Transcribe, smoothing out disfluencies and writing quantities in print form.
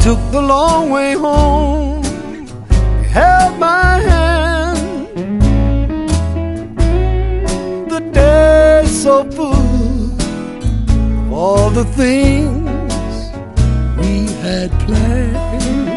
took the long way home, held my hand. The day so full of all the things we had planned.